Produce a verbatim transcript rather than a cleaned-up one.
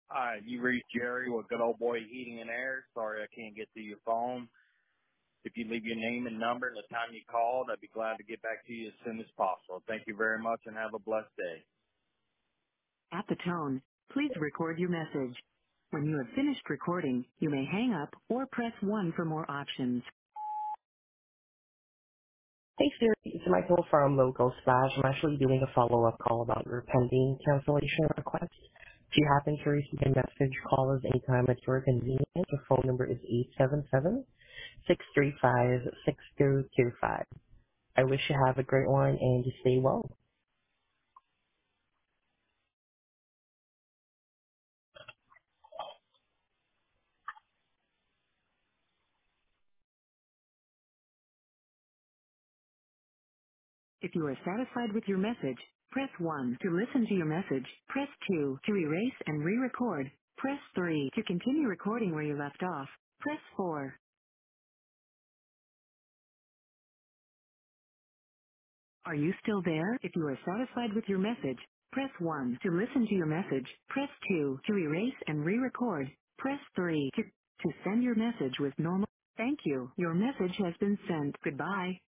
Hi, you reached Jerry with Good Old Boy Heating and Air. Sorry I can't get to your phone. If you leave your name and number and the time you called, I'd be glad to get back to you as soon as possible. Thank you very much and have a blessed day. At the tone, please record your message. When you have finished recording, you may hang up or press one for more options. Hey Siri, it's Michael from Local Splash. I'm actually doing a follow-up call about your pending cancellation request. If you happen to receive a message, call us anytime at your convenience. The phone number is eight seven seven, six three five, six two two five. I wish you have a great one and you stay well. If you are satisfied with your message, press one. To listen to your message, press two. To erase and re-record, press three. To continue recording where you left off, press four. Are you still there? If you are satisfied with your message, press one. To listen to your message, press two. To erase and re-record, press three. To, to send your message with normal. Thank you. Your message has been sent. Goodbye.